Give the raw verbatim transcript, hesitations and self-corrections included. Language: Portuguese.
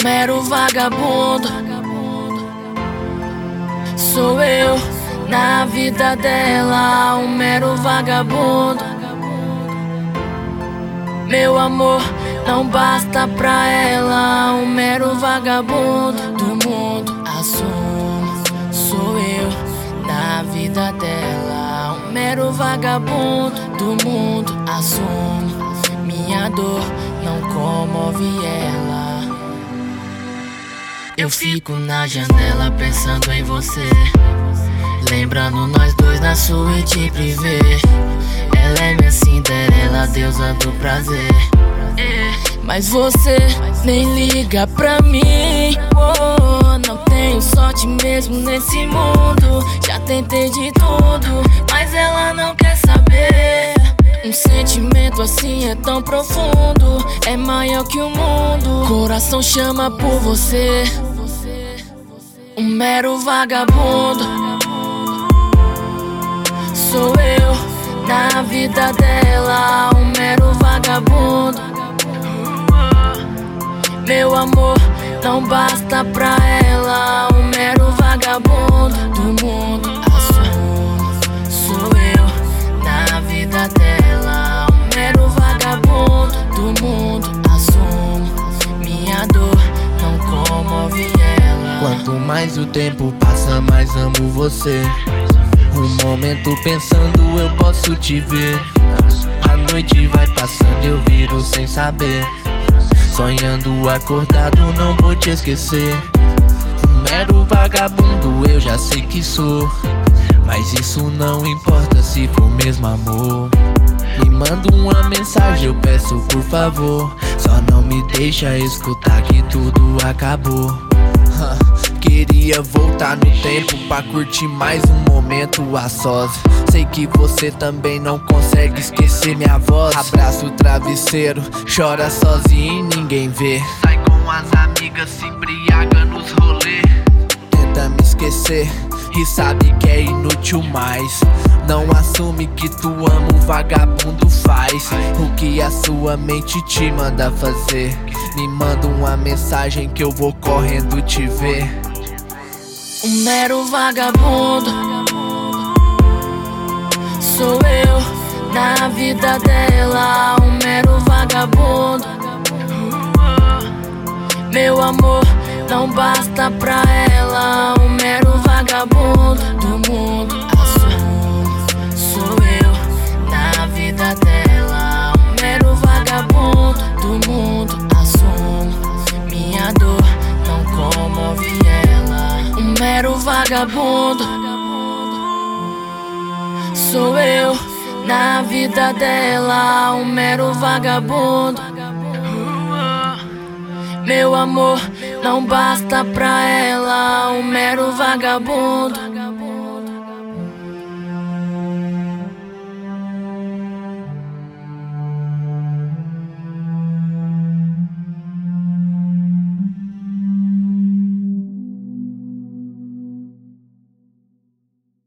Um mero vagabundo sou eu na vida dela, um mero vagabundo. Meu amor não basta pra ela, um mero vagabundo do mundo. Assumo, sou eu na vida dela, um mero vagabundo do mundo. Assumo, minha dor não comove ela. Eu fico na janela pensando em você, lembrando nós dois na suíte privê. Ela é minha Cinderela, deusa do prazer. Mas você nem liga pra mim. Oh, não tenho sorte mesmo nesse mundo. Já tentei de tudo, mas ela não quer saber. Um sentimento assim é tão profundo, é maior que o mundo. Coração chama por você, um mero vagabundo sou eu na vida dela, um mero vagabundo. Meu amor não basta pra ela, um mero vagabundo do mundo. Assumo, sou eu na vida dela, um mero vagabundo do mundo. Assumo, minha dor não comove ela. Quanto mais o tempo passa, mais amo você. Um momento pensando eu posso te ver. A noite vai passando eu viro sem saber. Sonhando acordado não vou te esquecer. Um mero vagabundo eu já sei que sou, mas isso não importa se for mesmo amor. Me manda uma mensagem, eu peço por favor. Só não me deixa escutar que tudo acabou. Queria voltar no tempo pra curtir mais um momento a sós. Sei que você também não consegue esquecer minha voz. Abraça o travesseiro, chora sozinho e ninguém vê. Sai com as amigas, se embriaga nos rolê. Tenta me esquecer e sabe que é inútil mais. Não assume que tu ama, o vagabundo faz o que a sua mente te manda fazer. Me manda uma mensagem que eu vou correndo te ver. Um mero vagabundo sou eu na vida dela, um mero vagabundo. Meu amor não basta pra ela, um mero vagabundo do mundo. Assumo, sou eu na vida dela, um mero vagabundo do mundo. Assumo, minha dor não comove ela. Um mero vagabundo sou eu na vida dela, um mero vagabundo. Meu amor não basta pra ela, um mero vagabundo.